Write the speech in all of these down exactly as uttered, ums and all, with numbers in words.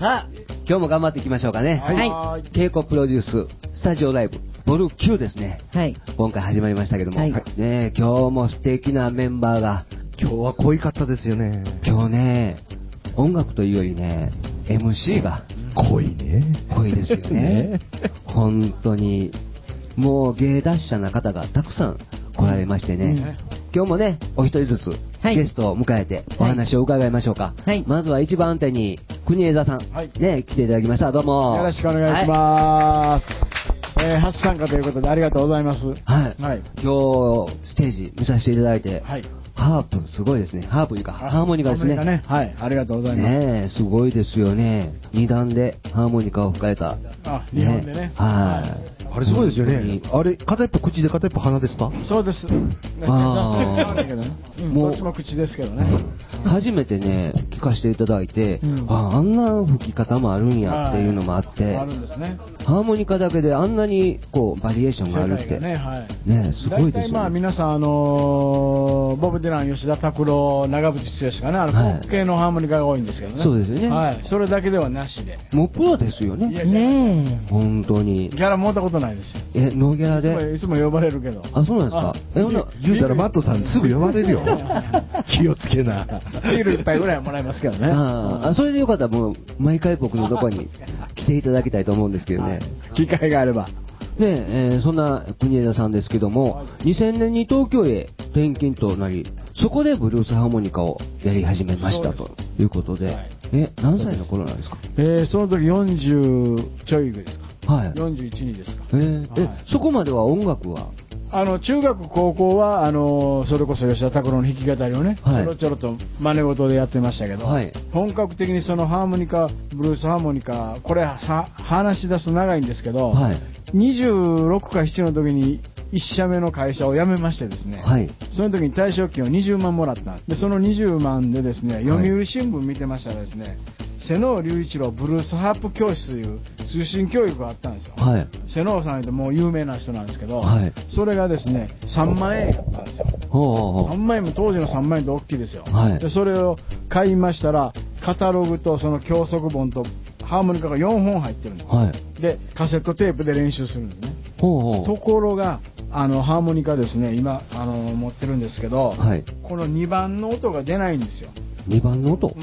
さあ、今日も頑張っていきましょうかね。 はい。 稽古プロデューススタジオライブボルきゅうですね。 はい。 今回始まりましたけども、 はい、 ね、今日も素敵なメンバーが。 今日は濃いかったですよね。 今日ね、音楽というよりね、エムシー が濃いね。 濃いですよね。本当にもう芸達者な方がたくさん来られましてね。うん、今日もね、お一人ずつゲストを迎えてお話を伺いましょうか。はい、まずは一番手に国枝さん、はい、ね、来ていただきました。どうもよろしくお願いします。はい、えー、初参加ということでありがとうございます。はい。 はい、今日ステージ見させていただいて、はい、ハープすごいですね。ハープというかハーモニカですね。 ね、はい、ありがとうございます。 ね、すごいですよね。二段でハーモニカを吹かれた。 あ、日本でね。 はい。 あれすごいですよね。あれ片一方口で片一方鼻ですか？ そうです。ああ、もうどっちも口ですけどね。 初めてね聞かせていただいて、うん、あ, あんな吹き方もあるんやっていうのもあって、 あるんですね。 ハーモニカだけであんなにこうバリエーションがあるってね、はい、ね、すごいですよね。 大体まあ皆さんあのー、ボブ・ディラン、吉田拓郎、長渕剛かな、あのフォーク系のハーモニカが多いんですけどね。 そうですよね。 はい。それだけではなしで。 もうプロですよね。 ねえ。 本当に。 ギャラもらったことないですよ。 え、ノーギャラで。 いつも呼ばれるけど。 あ、そうなんですか。え、ほんな言うたらマットさんすぐ呼ばれるよ。気をつけな。 ビール一杯ぐらいはもらえますけどね。 ああ、それでよかったらもう毎回僕のとこに来ていただきたいと思うんですけどね。 機会があれば。 ねえー、そんな国枝さんですけども、にせんねんに東京へ転勤となり、そこでブルースハーモニカをやり始めましたということで、はい、え、何歳の頃なんですか？ えー、その時よんじゅうちょいですか。はい。よんじゅういち、にですか。 えー、え、はい、そこまでは音楽はあの中学高校はあのそれこそ吉田拓郎の弾き語りをね、はい、ちょろちょろと真似事でやってましたけど、はい、本格的にそのハーモニカブルースハーモニカこれは話し出すと長いんですけど、はい、にじゅうろくかななの時にいっ社目の会社を辞めましてですね、はい、その時に退職金をにじゅうまんもらったんで、そのにじゅうまんでですね、読売新聞見てましたらですね、瀬能隆一郎ブルースハープ教室という通信教育があったんですよ。はい、瀬能さんってもう有名な人なんですけど、はい、それがですねさんまんえんやったんですよ。ほうほうほう、さんまんえんも当時のさんまんえんって大きいですよ。はい、でそれを買いましたらカタログとその教則本とハーモニカがよんほん入ってるんです、はい、でカセットテープで練習するんですね。ほうほう、ところがあのハーモニカですね、今あの持ってるんですけど、はい、このにばんの音が出ないんですよ。 にばんの音、うん、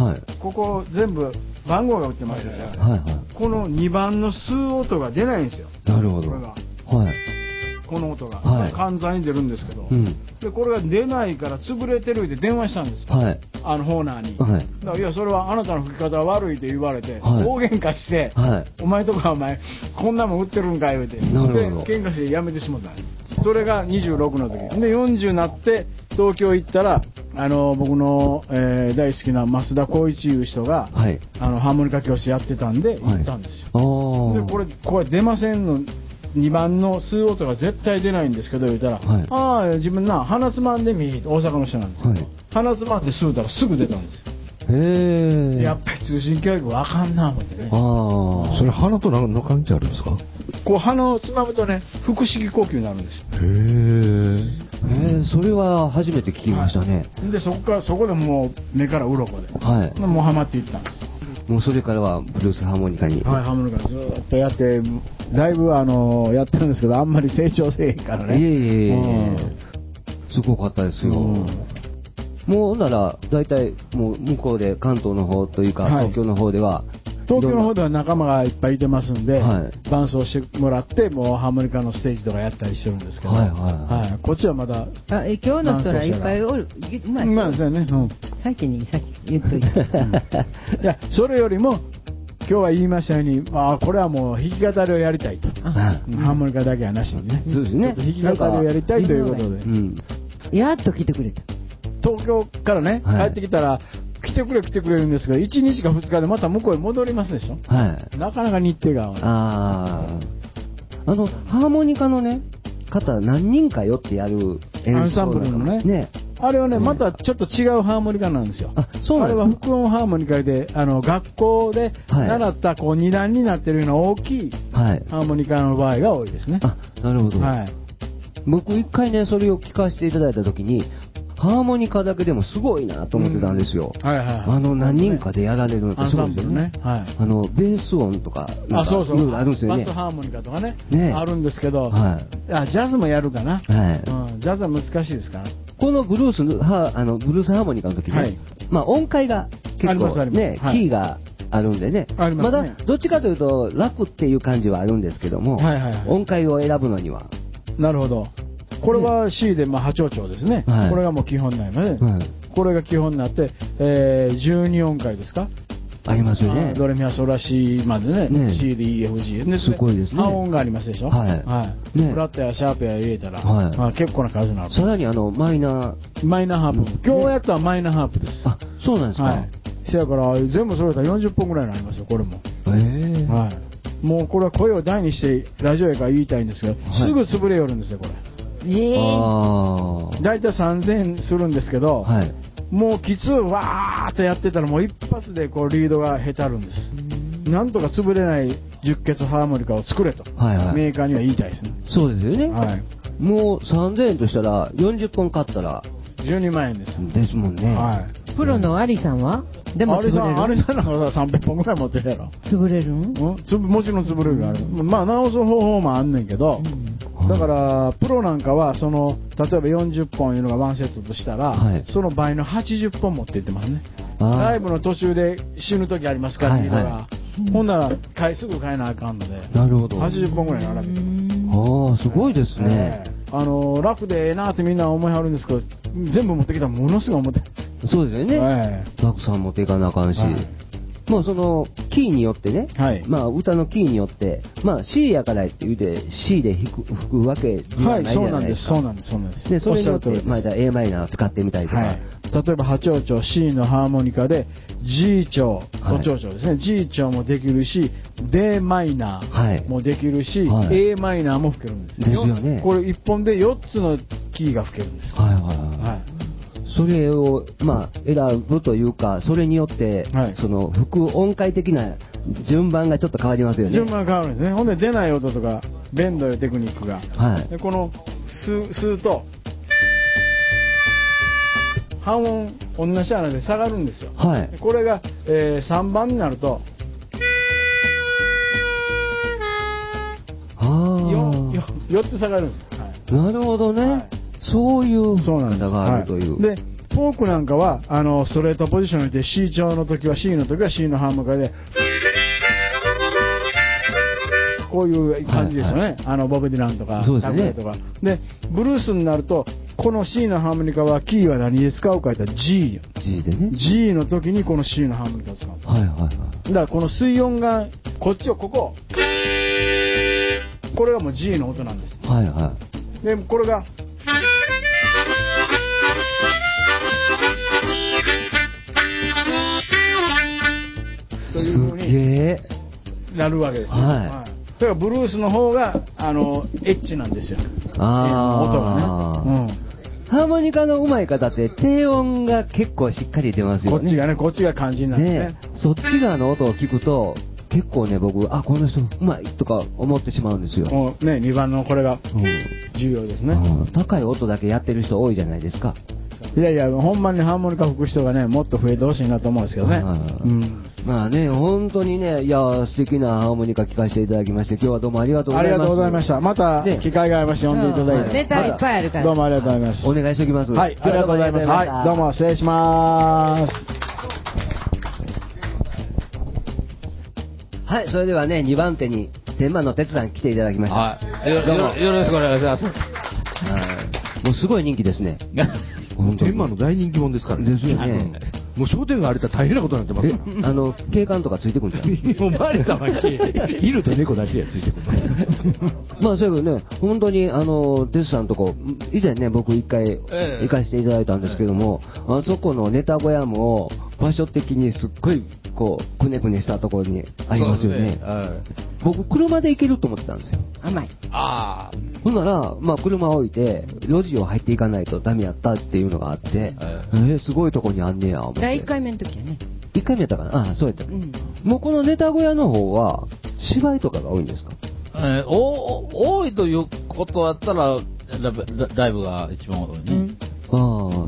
はい、 ここ全部番号が打ってますよね、はいはい、このにばんの吸う音が出ないんですよ。 なるほど。 これが、 はい、 この音が、はい、簡単に出るんですけど、うん、でこれが出ないから潰れてるって電話したんですよ、はい、あのホーナーに、はい、だからいやそれはあなたの吹き方は悪いって言われて、はい、大喧嘩して、はい、お前とかお前こんなもん売ってるんか言うて、で喧嘩してやめてしまったんです。それがにじゅうろくの時でよんじゅうになって東京行ったらあの僕の、えー、大好きな増田光一いう人が、はい、あのハーモニカ教室やってたんで行ったんですよ、はい、でこれこれ出ませんのにばんの吸う音が絶対出ないんですけど言ったら、はい、ああ自分な鼻つまんでみ大阪の人なんですけど、はい、鼻つまんで吸うたらすぐ出たんですよ。へえ。やっぱり通信教育わかんな思ってね。 ああ。それ鼻と何の関係あるんですか？ こう鼻をつまむとね腹式呼吸になるんです。 へえ。へえ、それは初めて聞きましたね。 はい、でそこからそこでもう目から鱗で、はい、もうハマっていったんです。 もうそれからはブルースハーモニカに、 はい、ハーモニカずっとやってだいぶあのやってるんですけどあんまり成長せえへんからね。 いえいえいえ、うん、すごかったですよ。うん、もうなら大体もう向こうで関東の方というか、はい、東京の方では東京の方では仲間がいっぱいいてますんで、はい、伴奏してもらってもうハーモニカのステージとかやったりしてるんですけど、はいはいはいはい、こっちはまだあえ今日の人らいっぱいおるまあまあそうね、うん、 先に先言っといて、うん、 いやそれよりも今日は言いましたように、まあ、これはもう弾き語りをやりたいと、うん、ハーモニカだけはなしにね、 そうですね、 弾き語りをやりたいということで、うん、 やっと来てくれた。 東京からね、はい、帰ってきたら来てくれ来てくれるんですけどいちにちかふつかでまた向こうへ戻りますでしょ、はい、なかなか日程が合わない。 ああのハーモニカのね方何人かよってやる演奏アンサンブルのね、ねあれはね、ねまたちょっと違うハーモニカなんですよ。あ、そうなんですか。あれは副音ハーモニカであの学校で習ったこう二段になってるような大きいハーモニカの場合が多いですね。 あ、なるほど、はい、僕一回ねそれを聞かせていただいた時にハーモニカだけでもすごいなと思ってたんですよ。 うん、はいはいはい。 あの、何人かでやられるのってすごいですよね。 はい。 あの、ベース音とか、 あ、そうそう。 いろいろあるんですよね。 バスハーモニカとかね。 ねあるんですけど、 はい。 あ、ジャズもやるかな。 はい。 うん、ジャズは難しいですから。 このブルースは、あの、ブルースハーモニカの時ね、はい、まあ音階が結構ね、キーがあるんでね、 はい、 まだどっちかというと楽っていう感じはあるんですけども、 はいはいはい、 音階を選ぶのには。 なるほど。これは C で、まあ、波長長ですね、はい、これがもう基本になりますね、はい、これが基本になって、えー、じゅうに音階ですかありますよね。 ドレミファソラシまでね、ね シーディーイーエフジーすごいですね。 半音がありますでしょ。はい。はい。ね、フラットやシャープや入れたら、はい、まあ、結構な数になる。 さらにあのマイナーマイナーハープ、ね、今日やったはマイナーハープです。 あ、そうなんですか。 はい。せやから全部揃えたらよんじゅっぽんぐらいになりますよ、これも。 へえ。 はい。もうこれは声を大にしてラジオやから言いたいんですけど、はい、すぐ潰れよるんですよこれ。 ええー。 だいたいさんぜんえんするんですけど。 はい。 もうきつわーっとやってたらもう一発でこうリードがへたるんです。なんとか潰れない十欠ハーモニカを作れと、はいはい、メーカーには言いたいですね。 そうですよね。 はい、 もうさんぜんえんとしたらよんじゅっぽん買ったらじゅうにまんえんです。 ですもんね。 はい。プロのアリさんはでも潰れる。 アリさんなんかさんびゃっぽんぐらい持ってるやろ。 潰れるん？ うん、つもちろん潰れるがある。まあ直す方法もあんねんけど、うん、だからプロなんかはその例えばよんじゅっぽんいうのがワンセットとしたら、はい、その倍のはちじゅっぽん持っていってますね。ライブの途中で死ぬ時ありますから、リードが、はい、ほんなら買いすぐ買えなあかんので、 なるほど、 はちじゅっぽんぐらい並べてます。 ああ、すごいですね。 えー、あの楽でええなってみんな思いはるんですけど、全部持ってきたらものすごい重たい。 そうですよね。 はい、 たくさん持っていかなあかんし。はい、もうそのキーによってね、はい、まあ歌のキーによって、まあ C やからって言うて C で弾く吹くわけではないじゃないですか。 はい、そうなんです、そうなんです、そうなんです。 で、それによってまあ A マイナーを使ってみたりとか。はい、 例えば波長長 C のハーモニカで G 調、都長調ですね、はい、G 調もできるし D マイナーもできるし、はい、A マイナーも吹けるんです。 ですよね。 これいっぽんでよっつのキーが吹けるんです。 はいはいはい。はい、それを、まあ、選ぶというか、それによって、はい、その吹く音階的な順番がちょっと変わりますよね。 順番が変わるんですね。ほんで出ない音とかベンドやテクニックが、はい、でこの吸吸うと半音同じ穴で下がるんですよ。はい、これが、えー、さんばんになるとよっつ下がるんです。はい、 なるほどね。はい、そういう方があるという。 で、フォークなんかはあのストレートポジションで C 調の時は C の時は C のハーモニカでこういう感じですよね。はいはい、あのボブ・ディランとかタクレとかでブルースになるとこの C のハーモニカはキーは何で使うかといったら G。 G でね。 G の時にこの C のハーモニカを使うんです。 はいはいはい。 だからこの水音がこっちをこここれがもう G の音なんです。 はいはい。 でこれがというふうになるわけです、ね。はい。はい、だからブルースの方があのエッチなんですよ。 ああ。 音がね。うん。 ハーモニカの上手い方って低音が結構しっかり出ますよね。 こっちがね、こっちが肝心なんですね。 ね、そっち側の音を聞くと結構ね、僕、あ、この人うまいとか思ってしまうんですよ。 もうね、にばんのこれが重要ですね、 うんうん。高い音だけやってる人多いじゃないですか。 いやいや、ほんまにハーモニカ吹く人がね、もっと増えてほしいなと思うんですけどね。 うん、まあね、本当にね、いや、素敵なハーモニカ聴かせていただきまして、今日はどうもありがとうございました。 ありがとうございました。また、機会がありまして、呼んでいただいて。 ネタいっぱいあるから。 どうもありがとうございます。 お願いしておきます。 はい、ありがとうございます。はい、どうも失礼します。 はい、それではね、にばん手に、天満の哲さん来ていただきました。 はい。よ, よ, よろしくお願いします。はい。 もうすごい人気ですね。 天満の大人気者ですからね。ですよね。 もう商店が荒れたら大変なことになってますから。 あの、警官とかついてくるんじゃん。 お前らは犬と猫だけがついてくる。 まあ、そういうね、本当に、あの、テスさんとこ、以前ね、僕一回行かせていただいたんですけども、ええ、あそこのネタ小屋も、場所的にすっごい、こう、くねくねしたところにありますよね。ね、はい、僕、車で行けると思ってたんですよ。 甘い。 ああ。 ほんなら、まあ、車を置いて、路地を入っていかないとダメやったっていうのがあって、はい、えー、すごいとこにあんねや、思って。 だいいっかいめの時はね。 いっかいめやったかな、ああ、そうやった、うん。もうこのネタ小屋の方は、芝居とかが多いんですか？ えー、お多いということだったらライブ、ライブが一番多いね。 うん、あ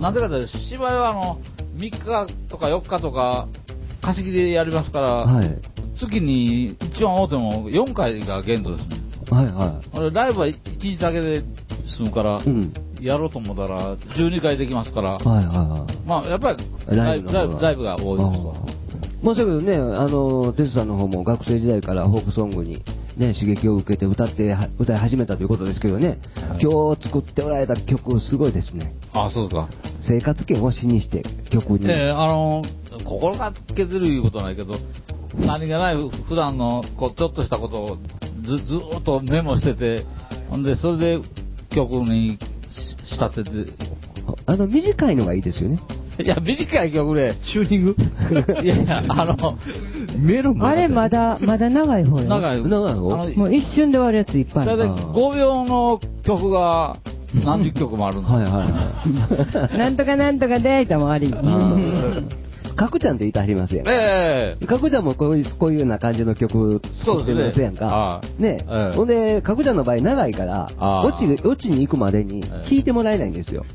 なんでかって芝居はあのみっかとかよっかとか貸し切りでやりますから、はい、月に一番多くてもよんかいが限度ですね。はいはい。ライブはいちにちだけで済むから、うん、やろうと思ったらじゅうにかいできますから、はいはいはい。まあやっぱりライブライブライブが多いですわ。 まあだけどね、あのテツさんの方も学生時代からフォークソングにね刺激を受けて歌って歌い始めたということですけどね、はい、今日作っておられた曲すごいですね。 あ、そうですか。 生活圏を詩にして曲に。 えー、あの心がけてるいうことはないけど、何気ない普段のこうちょっとしたことをずずーっとメモしてて、ほんでそれで曲に仕立てて。 あの短いのがいいですよね。 いや短い曲でチューニングいやいやあのメロンあれまだまだ長い方よ。 長い長い方。 もう一瞬で終わるやついっぱいある。 だいたいごびょうの曲が何十曲もあるんです。はいはいはい。 なんとかなんとかでーともあり。 かくちゃんって言いたはりますやん。 ええー。 かくちゃんもこういうこういうような感じの曲作ってますやんか。ね。ね。ほんでかくちゃんの場合長いからオチオチに行くまでに聞いてもらえないんですよ。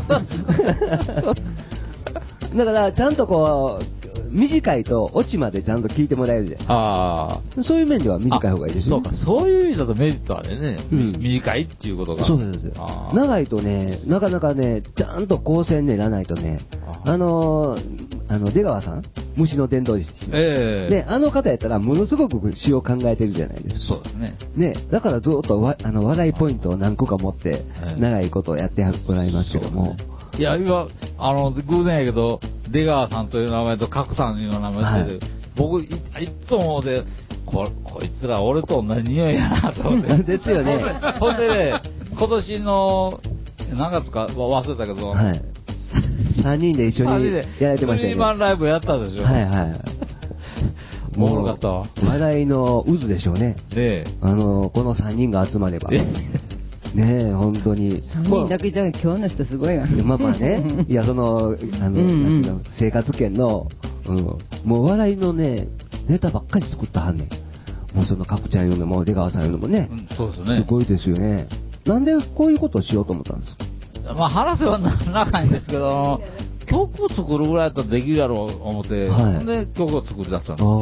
だからちゃんとこう短いとオチまでちゃんと聞いてもらえるじゃん。ああ。そういう面では短い方がいいですよね。 そうか。そういう意味だとメリットあれね。うん、短いっていうことが。 そうですよ。長いとね、なかなかね、ちゃんと構成練らないとね、あのー、あの出川さん、虫の伝道師、えー、であの方やったらものすごく詩を考えてるじゃないですか。 そうですね。 ね、だからずっとわあの笑いポイントを何個か持って長いことをやってもらいますけども。 いや今あの偶然やけど出川さんという名前と角さんという名前で、はい、僕 い, いつもで こ, こいつら俺と同じ匂いやなと思ってですよね。 ほんでね今年の何月か忘れたけど、はい、 さんにんで一緒にやられてましたよね。 スリーマンライブやったでしょ。はいはい。おもろかったわ。 笑いの渦でしょうね。で、あのこのさんにんが集まれば。ねえ、本当に。 さんにんだけじゃ今日の人すごいわ。 まあまあね、いや、その、あの、うんうん、生活圏の、うん、もう笑いのね、ネタばっかり作ったはんねん。もうその、かくちゃんいうのも、出川さんいうのもね、うん、そうですね。すごいですよね。なんでこういうことをしようと思ったんですか？ まあ、話せはならないんですけど、曲を作るぐらいだったらできるやろう思って、はい、で、曲を作り出したんです。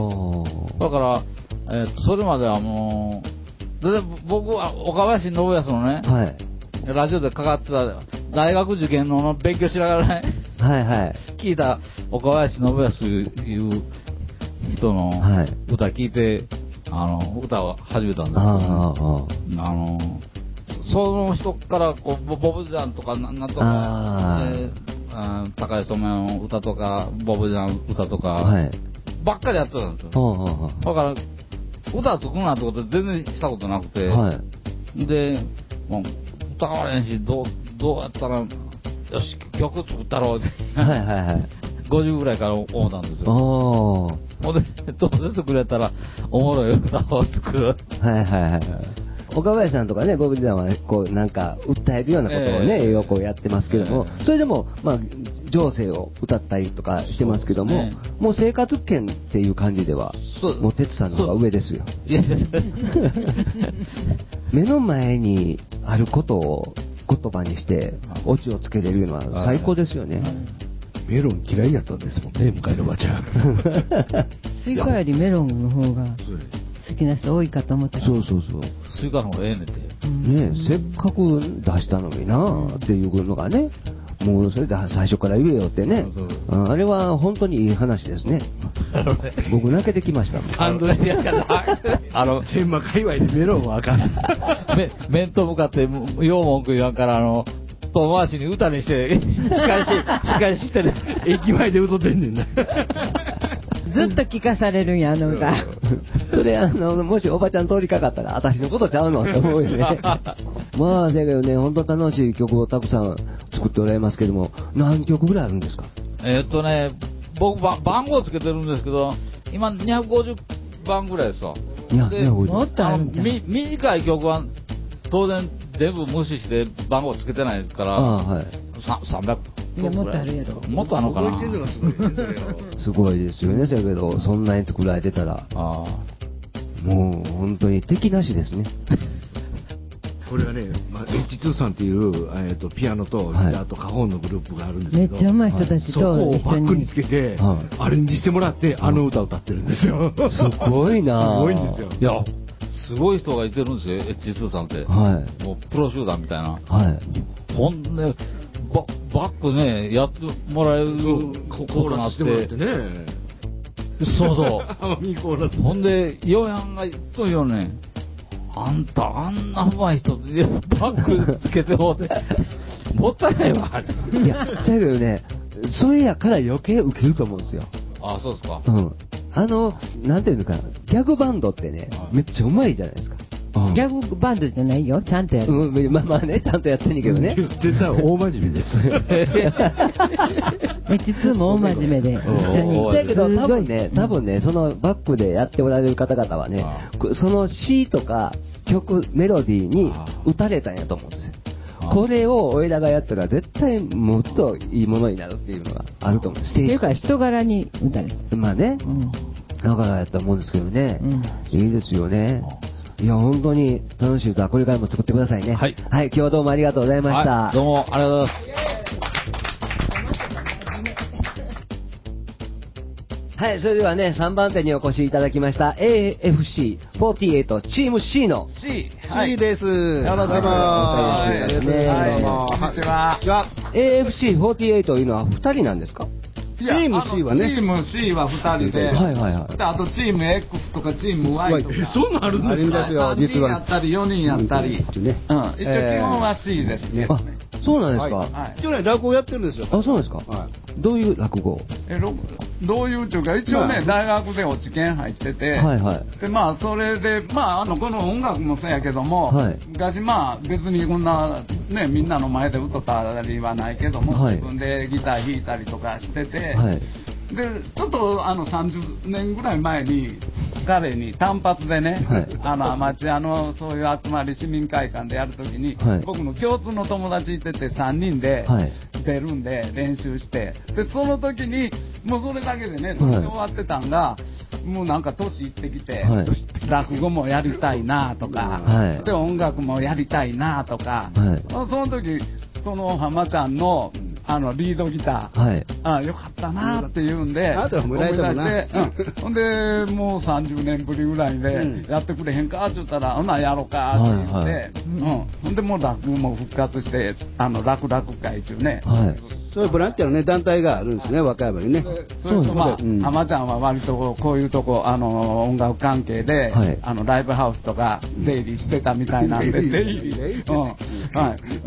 だから、えー、それまではもう、で僕は岡林信康のね、はい、ラジオでかかってた大学受験の勉強しながらね、はいはい、聞いた岡林信康いう人の歌聞いて、あの歌を始めたんですけど、ね、あのその人からこうボブジャンとかなんとか、えー、高橋智也の歌とかボブジャン歌とか、はい、ばっかりやってたんですよ。だから歌作るなんてこと全然したことなくて、はい、で、もう歌われんしどう、どうやったらよし曲作ったろうってはいはい、はい、ごじゅうぐらいから思ったんですよ。ほんでどうせ作れたらおもろい歌を作る。はいはいはい。 岡林さんとかね、ボブ・ディランは、ね、こうなんか訴えるようなことをね、えー、よくやってますけども、えー、それでもまあ情勢を歌ったりとかしてますけども、ね、もう生活圏っていう感じではもう哲さんの方が上ですよ。目の前にあることを言葉にしてオチをつけれるのは最高ですよね。 メロン嫌いやったんですもんね、向かいのばちゃん。 スイカよりメロンの方が好きな人多いかと思ったけど。 そうそうそう。 スイカの方がええねって。 ねえ、せっかく出したのになーっていうのがね、もうそれで最初から言えよってね。そうそうあれは本当にいい話ですね。僕泣けてきましたもん。 感動してやからあの天満界隈でメロンはあかん。 め面と向かってよう文句言わんからあの。遠回しに歌にして仕返し仕返ししてる。 駅前で歌ってんねんな。 ずっと聞かされるんやあの歌。 それあのもしおばちゃん通りかかったら私のことちゃうのって思うよね。まあだけどね本当楽しい曲をたくさん作っておられますけども何曲ぐらいあるんですか？ えー、っとね僕ば番号つけてるんですけど今にひゃくごじゅうばんぐらいですわ。でもっとあるんじゃん。み短い曲は当然全部無視して番号つけてないですから、あ、はい、さんびゃくいやもっとあるやろ。 もっとあるのかな。 すごいですよね。だけどそんなに作られてたらあもう本当に敵なしですね。 これがね、まあ、エイチツー さんっていう、えー、とピアノとギターとカホンのグループがあるんですけど、 めっちゃ上手い人たちとそこをバックにつけて、はい、アレンジしてもらってあの歌を歌ってるんですよ。 すごいな。 すごいんですよ。 いやすごい人がいてるんですよ、エイチツー さんって、はい、もうプロ集団みたいな、はい、ほんでババックねやってもらえる心があってね、 そうそうほんでヨヤンがいつも言うね、あんたあんな上手い人でバックつけてもってもったいないわ。 いやだけどね、それやから余計ウケると思うんですよ。 ああそうですか。 うん、あのなんていうのかな、ギャグバンドってね、めっちゃうまいじゃないですか。 うん、ギャグバンドじゃないよ、ちゃんとやる。 うん、まあまあね、ちゃんとやってんねんけどね。 でさ、大真面目です。 エイチツー も大真面目で、一緒に。 だけど、多分ね、多分ね、そのバックでやっておられる方々はね、その詩とか曲、メロディーに打たれたんやと思うんですよ。これを俺らがやったら絶対もっといいものになるっていうのがあると思うんです。っていうか人柄に打たれた。 まあね、うん、だからやったと思うんですけどね、うん、いいですよね。いや本当に楽しい歌、これからも作ってくださいね。はい、はい、今日はどうもありがとうございました。 はい、どうもありがとうございます。 はい、それではね、さんばん手にお越しいただきました エーエフシーフォーティーエイト チーム C の C、 はい、C です。 よろしくお願いします。はい、どうもこんにちは。 エーエフシーフォーティーエイト というのはふたりなんですか？ チーム C はね、チーム C はふたりで、はいはいはい、であとチーム X とかチーム Y とか、 えそんなあるんですか？ さんにんやったりよにんやったり、うん、一応基本は C ですね。 あ、そうなんですか。 はい、去年落語やってるんですよ。 あ、そうですか。はい、どういう落語？ えどういうというか、一応ね、大学で落ち研入ってて、はいはい、でまあそれでまああのこの音楽もそうやけども、はい、昔まあ別にこんなねみんなの前で歌ったりはないけども、はい、自分でギター弾いたりとかしてて。はい、でちょっとあのさんじゅうねんぐらい前に彼に単発でね、はい、あのアマチュアのそういう集まり市民会館でやるときに、はい、僕の共通の友達いててさんにんで出るんで練習して、でその時にもうそれだけでねそれで終わってたんが、はい、もうなんか年いってきて、はい、落語もやりたいなとか、はい、で音楽もやりたいなとか、はい、その時その浜ちゃんのあのリードギター、はい、あよかったなっていうんで思い出して、うん、ほんでもうさんじゅうねんぶりぐらいでやってくれへんかって言ったら、ほなやろうかって言って、はいはい、うん、ほんでもう落語も復活してあの楽々会中ね、はい、 そういうボランティアの、ね、団体があるんですね、和歌山にね。 そうそう、まあ、うん、浜ちゃんは割とこういうとこあの音楽関係で、はい、あのライブハウスとか出入りしてたみたいなんで、出入り、うん、はい、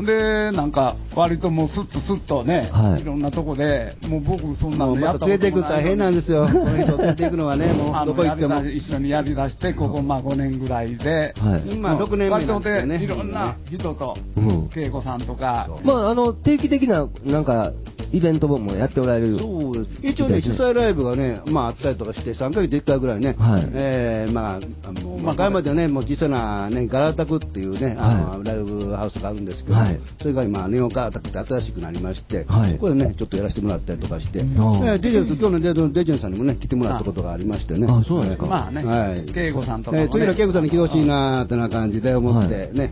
でなんか割ともうスッとスッとね、はい、いろんなとこでもう僕そんなのやったことない。 連れていく大変なんですよ。この人連れていくのはね、もうどこ行っても一緒にやりだしてここまあごねんぐらいで、 はい、まあろくねんめなんですよね。 割とでいろんな人と、恵子さんとか、 まああの定期的ななんかイベントもやっておられる。 そうです。一応ね、主催ライブがね、まああったりとかして、さんかげついっかいぐらいね、はい、えー、まあ、あの、和歌山ではね、もう小さなね、ガラタクっていうね、あの、はい、ライブハウスがあるんですけど、はい、それが今、ネオガラタクって新しくなりまして、はい、これね、ちょっとやらせてもらったりとかして、うん、えー、デジェン、今日のデジェンさんにもね、来てもらったことがありましてね。 あ、そうなんですか。 まあね、はい。恵子さんとかも、ね。 えー、次の恵子さんに来てほしいなーってな感じで思ってね。はい、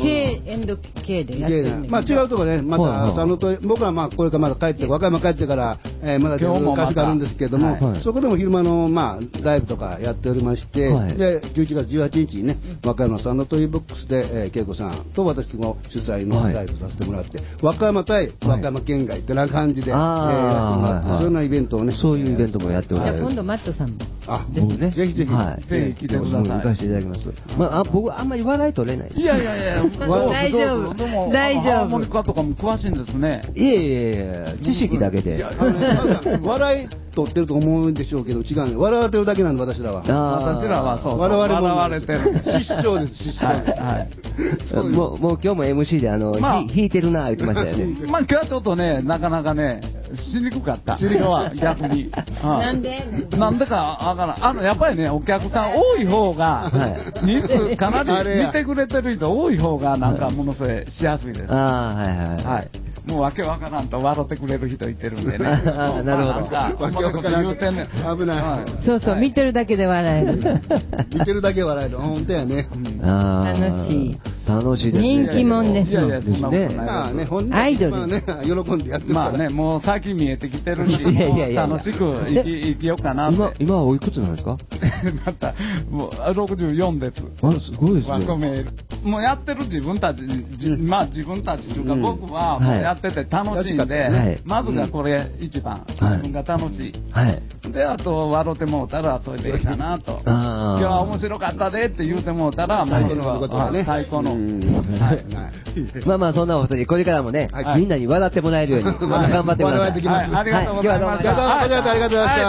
K エンド K でやってるんだまあ違うとこね、また佐野と僕はまあこれからまだ帰って和歌山帰ってから、えー、まだ歌手があるんですけれども、はい、そこでも昼間のまあライブとかやっておりまして、はい、でじゅういちがつじゅうはちにちにね和歌山佐野というボックスで、えー、恵子さんと私も主催のライブさせてもらって、はい、和歌山対和歌山県外ってな感じで、はい、えー、やらせてもらって、はい、そういうようなイベントをね、 そういうイベントもやっておられる。 じゃあ今度マットさんもあぜひねぜひぜひ、 はい、 ぜひ来てください。 行かせていただきます。まあ、あ僕あんまり笑い取れない。 いやいやいや大丈夫大丈夫。 ハーモニカとかも詳しいんですね。 いえいえいえ、知識だけで。 笑い取ってると思うんでしょうけど違うね。笑われてるだけなんで私らは。 私らはそう。 笑われ笑われてる。 失笑です失笑です。はい。もうもう今日も エムシー であの弾いてるな言ってましたよね。 まあ今日はちょっとねなかなかねしにくかった。しにくは逆に。 なんで？ なんでかわからん。あのやっぱりねお客さん多い方が人数かなり見てくれてる人多い方がなんかものすごいしやすいです。 ああはいはいはい。 もうわけわからんと笑ってくれる人いてるんでね。なるほど。 なんかわけわからん言うてんね危ない。 そうそう見てるだけで笑える。 見てるだけ笑える本当やね。 楽しい。 楽しいですね。 人気者です。 いやいや、そんなことないです。 まあね、本人アイドル。 ね、喜んでやってるまあね、もう先見えてきてるし、 いやいやいや楽しく生き生きようかなって。 今、今はおいくつなんですか？ また、もうろくじゅうよんです。 あ、すごいですね。 ワコメール。もうやってる自分たち、じまあ自分たちというか、僕はもうやってて楽しいんで、 はい、 まずがこれ一番、自分が楽しい。 はい。 で、あと、笑ってもうたら、それでいいかなと。今日は面白かったでって言うてもうたら、もうそれは最高の。 まあまあ、そんなお二人、これからもね、みんなに笑ってもらえるように、頑張ってください。 ありがとうございました。 ありがとうございました。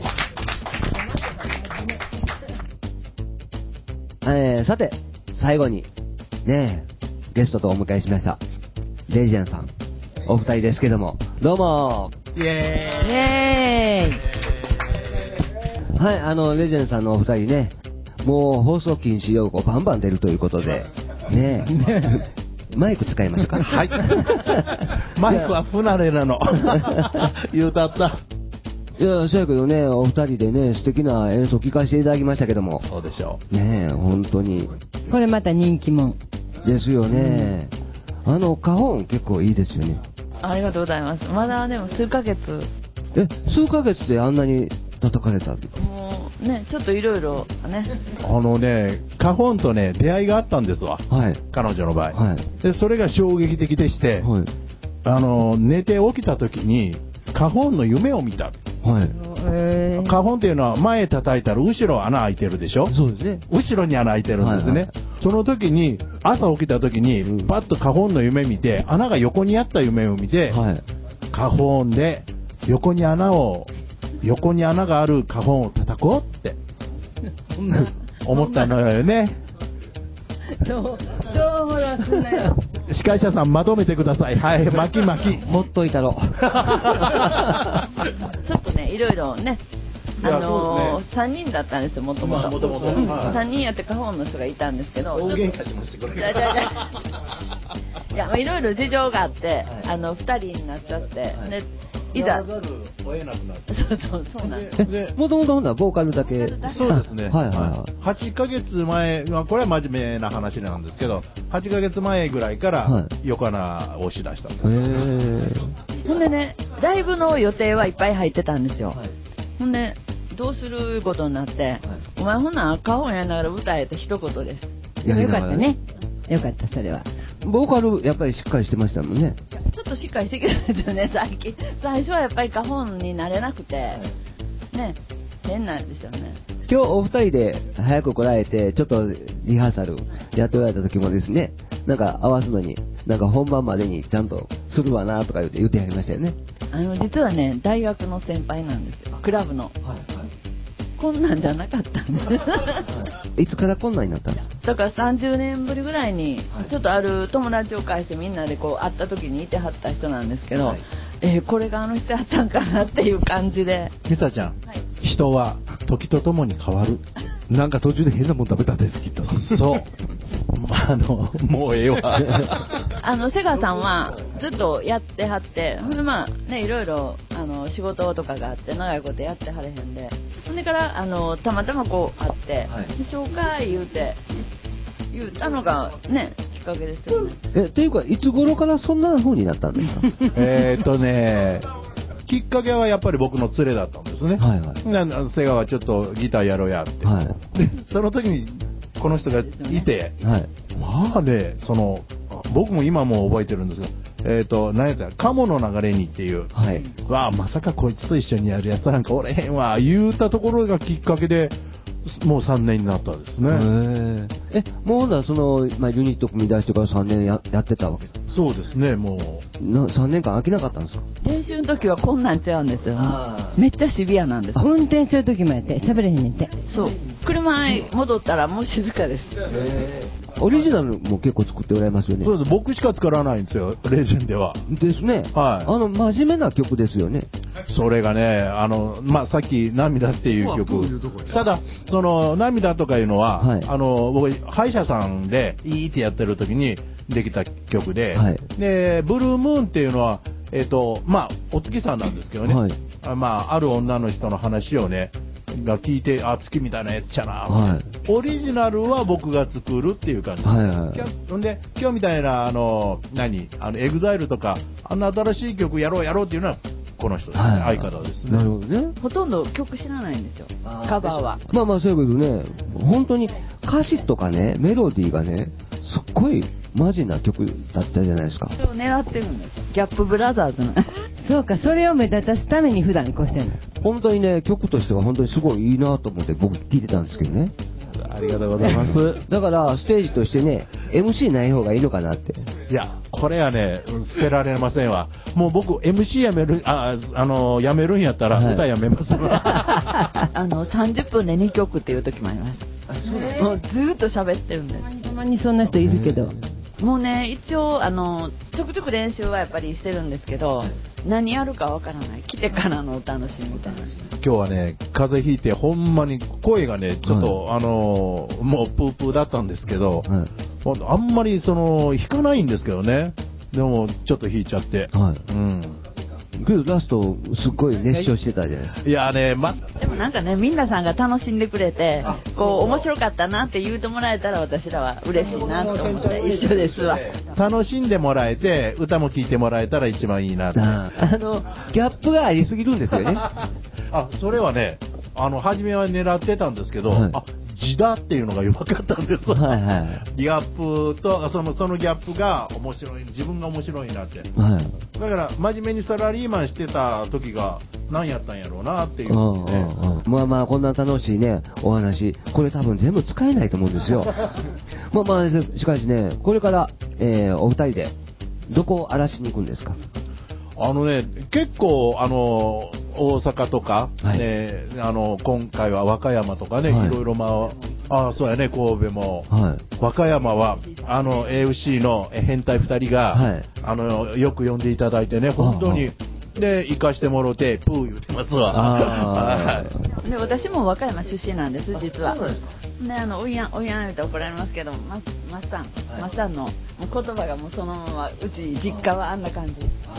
えー、さて、最後に、ねえ、ゲストとお迎えしました。レジェンさん、お二人ですけども、どうもイェーイイエーイはい、あの、レジェンさんのお二人ね、もう放送禁止用語バンバン出るということで、ねえ、マイク使いましょうか。 はい。マイクは不慣れなの。言うたった。 いや、そうやけどね、お二人でね、素敵な演奏聴かせていただきましたけども。 そうでしょう。ねえ、本当に。 これまた人気もん。 ですよね。うん、あの、花本結構いいですよね。 ありがとうございます。まだでも数ヶ月。 え、数ヶ月であんなに叩かれた？もうね、ちょっといろいろね。 あのね、花本とね、出会いがあったんですわ。はい。彼女の場合。はい。で、それが衝撃的でして、はい。あの、寝て起きた時に、花本の夢を見た。はい。花本っていうのは前叩いたら後ろ穴開いてるでしょ。 そうですね。 後ろに穴開いてるんですね。はいはい、その時に、朝起きた時に、うん、パッと花本の夢見て、穴が横にあった夢を見て、はい、花本で横に穴を、横に穴がある花本を叩こうって思ったのよね。 どう、どうほらすんなよ。 司会者さんまとめてください。はい、巻き巻き。 ほっといたろ。 ちょっとね、いろいろね、あのー、さんにんだったんですよ、もともと。さんにんやって花本の人がいたんですけど。 大喧嘩しました、これ。 いや、いろいろ事情があって、あの、ふたりになっちゃって、で、いざ。そうそうそうなんです。 もともとほんならボーカルだけ。 そうですね。はいはい。はちかげつまえ、まあこれは真面目な話なんですけど、はちかげつまえぐらいから横穴をしだしたんです。 へほんでね、ライブの予定はいっぱい入ってたんですよ。ほんで、どうすることになって、お前ほんなら花本やながら歌えって一言です。 でもよかったね。よかった、それは。 ボーカルやっぱりしっかりしてましたもんね。 ちょっとしっかりしてきたんですよね、最近。最初はやっぱり花本になれなくて、ね、変なんですよね。 今日お二人で早く来られて、ちょっとリハーサルやっておられた時もですね、なんか合わすのに、なんか本番までにちゃんとするわなとか言って言ってやりましたよね。 あの、実はね、大学の先輩なんですよ、クラブの。はいはい、こんなんじゃなかったんですいつからこんなんになったんですか？ だからさんじゅうねんぶりぐらいにちょっとある友達を介してみんなでこう会った時にいてはった人なんですけど、はい、えー、これがあの人やったんかなっていう感じで。 ミサちゃん、はい、人は時とともに変わる。なんか途中で変なもん食べたんですきっと。そう。あのもうええわ。 あの瀬川さんはずっとやってはって、ほんでまあね、いろいろあの仕事とかがあって長いことやってはれへんで、ほんでからあのたまたまこう会って、はい、で紹介言うて言うたのがねきっかけですよね。 えっていうかいつ頃からそんな風になったんですか？ えっとね。きっかけはやっぱり僕の連れだったんですね。はいはい。瀬川ちょっとギターやろうやって。はい。で、その時にこの人がいて、ね、はい。まあね、その、僕も今も覚えてるんですが、えっ、ー、と、何やったら、カモの流れにっていう、はい。わあ、まさかこいつと一緒にやるやつなんかおれへんわ、言うたところがきっかけで、もうさんねんになったんですね。 え、もうなその、まあ、ユニット組み出してからさんねん や, やってたわけです。 そうですね、もうなさんねんかん飽きなかったんですか？ 練習の時はこんなんちゃうんですよ。めっちゃシビアなんです。 運転する時もやって喋れへんねんて。 そう、車へ戻ったらもう静かです。 オリジナルも結構作っておられますよね。 そうです、僕しか作らないんですよ、レジェンでは。 ですね。はい。あの真面目な曲ですよね。 それがね、あのまあさっき涙っていう曲。ただその涙とかいうのは、はい、あの僕歯医者さんでいいってやってる時にできた曲で、はい、でブルームーンっていうのはえっ、ー、とまあお月さんなんですけどね。はい、あまあある女の人の話をね。 が聞いて、あ、月みたいなやっちゃな、はい、オリジナルは僕が作るっていう感じ。はいはい、ほんで、今日みたいな、あの、何、あの、エグザイルとか、あんな新しい曲やろうやろうっていうのは、この人ですね、はい、相方ですね。 なるほどね。 ほとんど曲知らないんですよ、カバーは。 まあまあそういうことね、本当に歌詞とかね、メロディーがね、すっごいマジな曲だったじゃないですか。 それを狙ってるんです。ギャップブラザーズの。 そうか、それを目立たすために普段こうしてるの。 本当にね、曲としては本当にすごいいいなと思って僕聞いてたんですけどね。 ありがとうございます。 だからステージとしてね エムシー ない方がいいのかなって。 いやこれはね捨てられませんわ。もう僕 エムシー やめるああのやめるんやったら歌やめますわ、 はい、あのさんじゅっぷんでにきょくっていう時もあります。もうずーっと喋ってるんです。 たまにそんな人いるけど、 もうね一応あのちょくちょく練習はやっぱりしてるんですけど、何やるかわからない、来てからのお楽しみみたいな。 今日はね風邪ひいてほんまに声がねちょっと、はい、あのもうプープーだったんですけど、はい、あんまりその弾かないんですけどね。でもちょっと弾いちゃって、はい、うん。 けどラストすっごい熱唱してたじゃないですか。 いやね、ま、 でもなんかねみんなさんが楽しんでくれてこう面白かったなって言うてもらえたら私らは嬉しいなと思って一緒ですわ。 楽しんでもらえて歌も聴いてもらえたら一番いいなって。 あのギャップがありすぎるんですよね。 あ、それはねあの初めは狙ってたんですけど、はい、あ字だっていうのが弱かったんです、はいはい、ギャップとそのそのギャップが面白い、自分が面白いなって、はい、だから真面目にサラリーマンしてた時が何やったんやろうなっていう、ね、 まあまあこんな楽しいねお話これ多分全部使えないと思うんですよまあまあしかしねこれから、えー、お二人でどこを荒らしに行くんですか？ あのね、結構あの大阪とか、はい、ね、あの今回は和歌山とかね、はい、いろいろまあ、あそうやね神戸も、はい、和歌山はあの エーエフシー の変態ふたりが、はい、あのよく呼んでいただいてね本当にで行かしてもろてプー言ってますわ。 で私も和歌山出身なんです実は。ね、あのおいやんおいやん言うと怒られますけどままっさん、はい、まっさんの言葉がもうそのままうち実家はあんな感じ。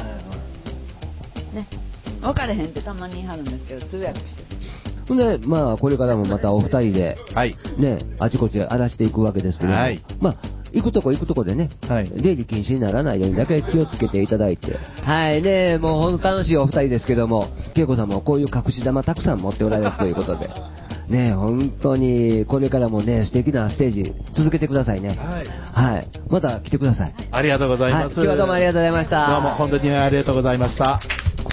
ね、分かれへんってたまに言いはるんですけど通訳してる。でまあこれからもまたお二人で、はい、ねあちこち荒らしていくわけですけど、はい、まあ行くとこ行くとこでね、はい、出入り禁止にならないようにだけ気をつけていただいて、はいねもう本当楽しいお二人ですけども、恵子さんもこういう隠し玉たくさん持っておられるということで。ね本当にこれからもね素敵なステージ続けてくださいね。はい、はい、また来てください。 ありがとうございます。 はい、今日はどうもありがとうございました。 どうも本当にありがとうございました。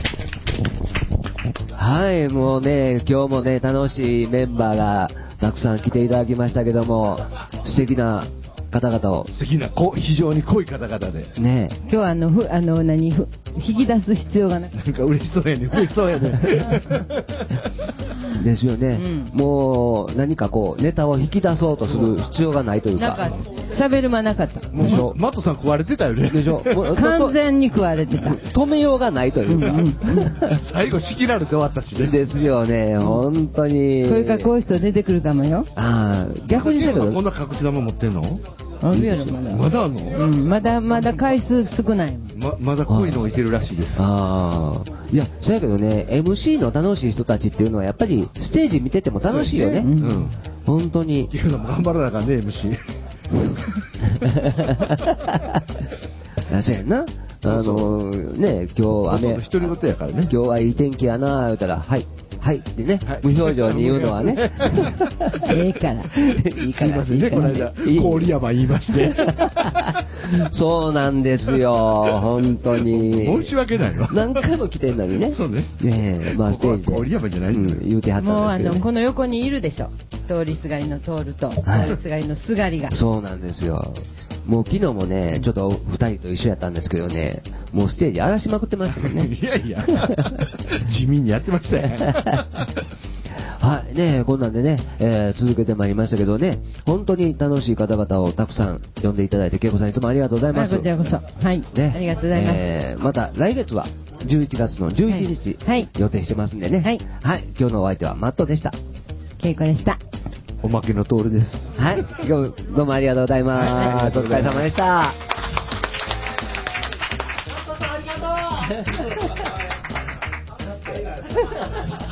はい、もうね今日もね楽しいメンバーがたくさん来ていただきましたけども、素敵な方々を素敵なこ非常に濃い方々でね今日はあのふあの何ふ引き出す必要がなくなんか嬉しそうやね嬉しそうやねですよね、うん、もう何かこうネタを引き出そうとする必要がないというか、 なんか喋る間なかった。 もうマットさん食われてたよねでしょ完全に食われてた。 止めようがないというか、うんうん、 最後仕切られて終わったしね。 ですよね、うん、本当にこれからこういう人出てくるかもよ。 ああ逆に言うとこんな隠し玉持ってんの？ あるやろまだ。 まだあんの？ うん、まだまだ回数少ない。 ままだ濃いのをいてるらしいです。 ああ、いやそうやけどね エムシー の楽しい人たちっていうのはやっぱりステージ見てても楽しいよね。うん、うん、本当に。 キムさんも頑張らなあかんね エムシー。 そうやな。あのー、ね今日雨。 独り言やからね。 今日はいい天気やな言うたらはい。はいってね、はい、無表情に言うのはねええからいいからすいませんねこの間郡山言いましてそうなんですよ本当に申し訳ないわ何回も来てんのにね。 そうねねえまあステージで郡山じゃないんだよ、 うん、言うてはったんですけど、ね、 もうあのこの横にいるでしょ通りすがりの通ると、はい、通りすがりのすがりがそうなんですよ。もう昨日もねちょっとふたりと一緒やったんですけどねもうステージ荒らしまくってますよねいやいや地味にやってましたよはいねこんなんでね、えー、続けてまいりましたけどね本当に楽しい方々をたくさん呼んでいただいて恵子さんいつもありがとうございます。 はいこちらこそはい、ね、ありがとうございます、 えー、また来月はじゅういちがつのじゅういちにち、はい、予定してますんでねはい、はい、今日のお相手はマットでした。 恵子でした。 おまけの通りです。 はい、今日どうもありがとうございます。お疲れ様でした。ありがとう。